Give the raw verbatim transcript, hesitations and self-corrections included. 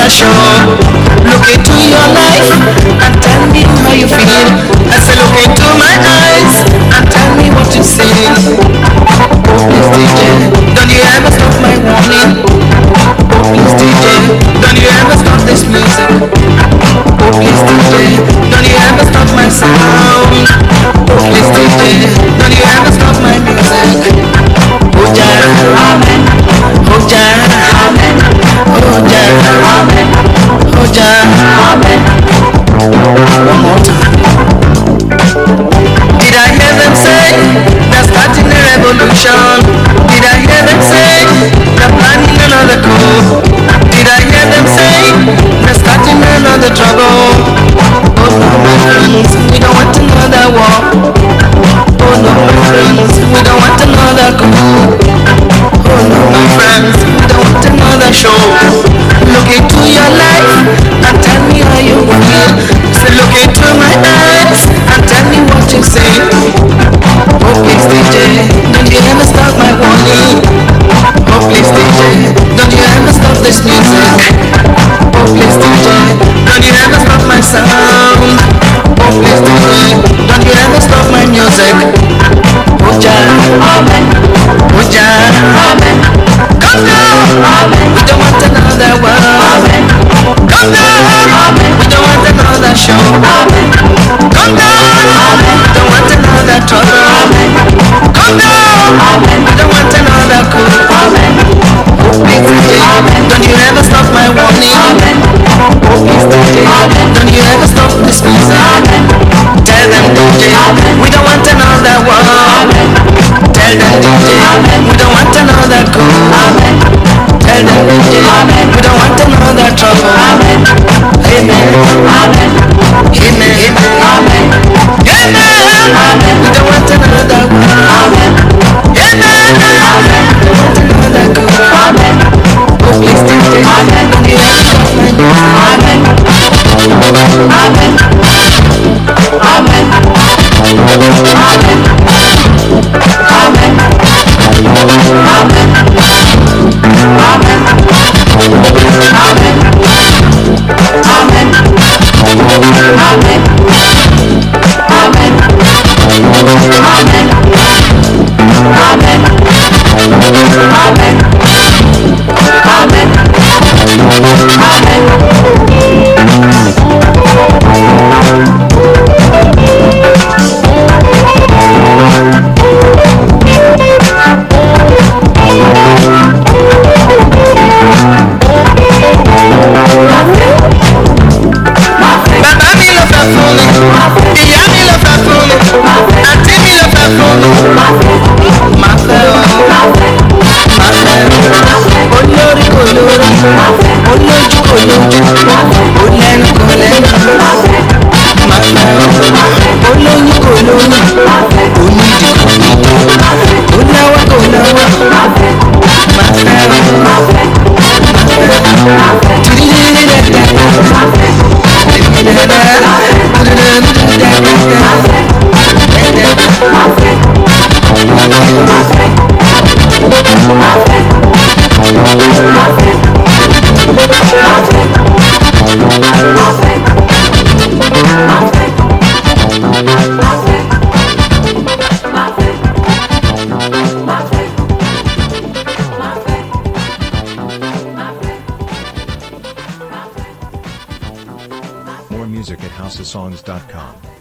another show. Look into your life and tell me how you feel. I say look into my eyes and tell me what you see. Please D J, don't you ever stop my warning. Please D J, don't you ever stop this music. Please D J, don't you ever stop my sound. Please D J, don't you ever stop my music. Oh yeah, amen. Oh yeah, amen. Oh yeah, amen. Oh yeah, amen. One more time. Did I hear them say they're starting a revolution? Did I hear them say they're planning another coup? Did I hear them say they're starting another trouble? Oh no, my friends, we don't want another war. Oh no, my friends, we don't want another coup. Oh no, my friends, we don't want another show. Look into your life and tell me how you feel. Say look into my eyes and tell me what you say. Oh please D J, don't you ever stop my warning. Oh please D J, don't you ever stop this music. Oh please D J, don't you ever stop my sound. Oh please D J, don't you ever stop my music. Oh yeah, amen. Oh yeah, amen. Come down, amen. We don't want another world. Amen. Come down, amen. We don't want another show. Amen. Come down, amen. We don't want another trouble. Amen. Come down, amen. We don't want another coup. Amen. Oh please D J, amen. Don't you ever stop my warning. Amen. Oh please D J, amen. Don't you ever stop this music. Amen. Tell them D J, amen. We don't want another world. Amen. Tell them D J, amen. We don't want another coup. Amen. Tell them D J, amen. We don't want another trouble. Amen. Amen. Amen. Amen. Amen. Amen. Amen. We don't want another world. Amen. Amen. Amen. We don't want another coup. Amen. Oh please D J, amen. Don't you ever stop my music. Amen. Amen. Amen. Amen. Amen. Amen. Amen. Amen. Amen. Amen. Amen. Amen. Amen. Amen. Amen. Bàbá mi ló fẹ́ fún mi, ìyá mi ló fẹ́ fún mi, àǹtí mi ló fẹ́ fún mi. Má fẹ́ o, má fẹ́ o, olórí kò lórí, olójú kò lójú, olẹ́nu kò lẹ́nu. Má fẹ́ o, olóyún kò lóyún, onídìí kò nídìí, onáwó kò náwó. Má fẹ́ o, má fẹ́ o, tìrìlì lẹ́dẹ̀ẹ́. More music at house of songs dot com.